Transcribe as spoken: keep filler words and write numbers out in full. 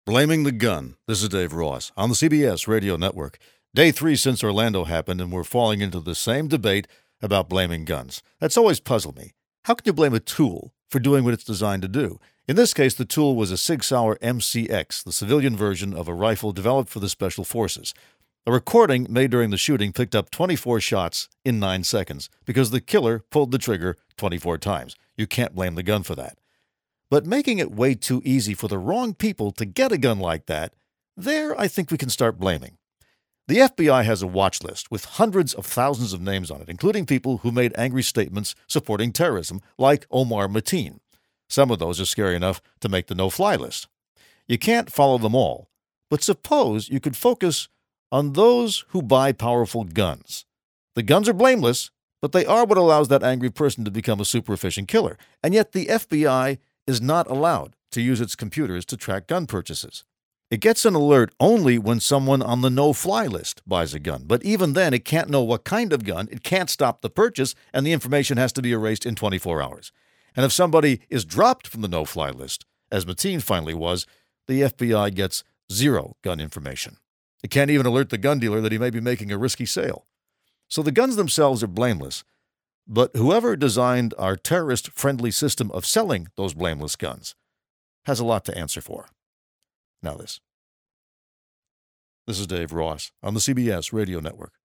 Blaming the gun. This is Dave Ross on the C B S Radio Network. Day three since Orlando happened, and we're falling into the same debate about blaming guns. That's always puzzled me. How can you blame a tool for doing what it's designed to do? In this case, the tool was a Sig Sauer M C X, the civilian version of a rifle developed for the Special Forces. A recording made during the shooting picked up twenty-four shots in nine seconds because the killer pulled the trigger twenty-four times. You can't blame the gun for that. But making it way too easy for the wrong people to get a gun like that, there I think we can start blaming. The F B I has a watch list with hundreds of thousands of names on it, including people who made angry statements supporting terrorism, like Omar Mateen. Some of those are scary enough to make the no-fly list. You can't follow them all, but suppose you could focus on those who buy powerful guns. The guns are blameless, but they are what allows that angry person to become a super-efficient killer, and yet the F B I is not allowed to use its computers to track gun purchases. It gets an alert only when someone on the no-fly list buys a gun, but even then it can't know what kind of gun, it can't stop the purchase, and the information has to be erased in twenty-four hours. And if somebody is dropped from the no-fly list, as Mateen finally was, the F B I gets zero gun information. It can't even alert the gun dealer that he may be making a risky sale. So the guns themselves are blameless, but whoever designed our terrorist-friendly system of selling those blameless guns has a lot to answer for. Now this. This is Dave Ross on the C B S Radio Network.